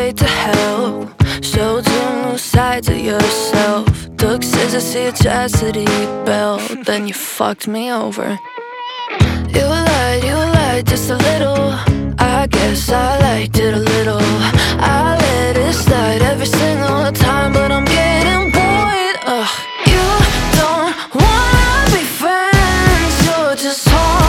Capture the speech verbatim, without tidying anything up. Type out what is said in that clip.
way to hell. Showed you new sides of yourself. Took scissors to your chastity belt. Then you fucked me over. You lied, you lied just a little. I guess I liked it a little. I let it slide every single time, but I'm getting bored. Ugh. You don't wanna be friends, you're just hard.